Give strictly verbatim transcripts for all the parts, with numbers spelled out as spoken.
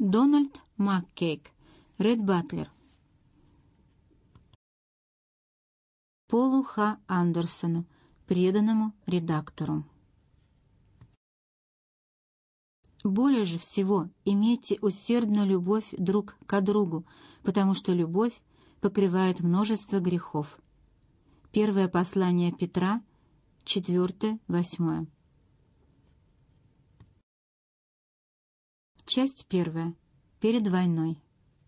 Дональд Маккейк, Ред Батлер. Полу Х. Андерсону, преданному редактору. Более же всего имейте усердную любовь друг к другу, потому что любовь покрывает множество грехов. Первое послание Петра, четвертое, восьмое. Часть первая. Перед войной.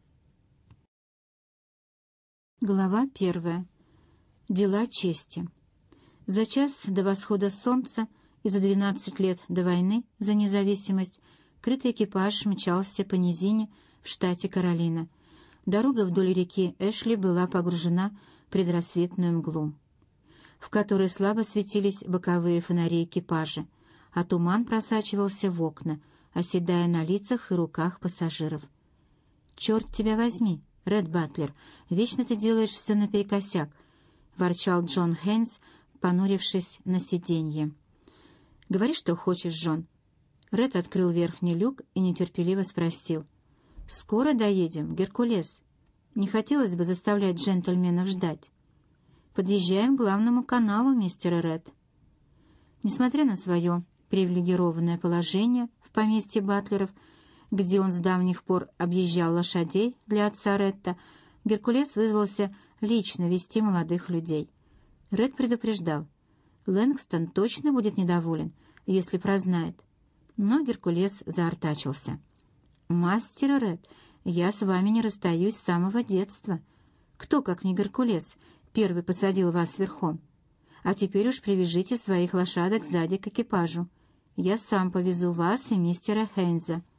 Глава первая. Дела чести. За час до восхода солнца и за двенадцать лет до войны за независимость крытый экипаж мчался по низине в штате Каролина. Дорога вдоль реки Эшли была погружена в предрассветную мглу, в которой слабо светились боковые фонари экипажа, а туман просачивался в окна, оседая на лицах и руках пассажиров. «Черт тебя возьми, Ред Батлер, вечно ты делаешь все наперекосяк», — ворчал Джон Хейнс, понурившись на сиденье. «Говори, что хочешь, Джон». Ред открыл верхний люк и нетерпеливо спросил. «Скоро доедем, Геркулес? Не хотелось бы заставлять джентльменов ждать». «Подъезжаем к главному каналу, мистер Ред». Несмотря на свое привилегированное положение в поместье Батлеров, где он с давних пор объезжал лошадей для отца Ретта, Геркулес вызвался лично вести молодых людей. Ред предупреждал: Лэнгстон точно будет недоволен, если прознает. Но Геркулес заортачился. «Мастер Ред, я с вами не расстаюсь с самого детства. Кто, как не Геркулес, первый посадил вас верхом? А теперь уж привяжите своих лошадок сзади к экипажу. Я сам повезу вас и мистера Хейнза».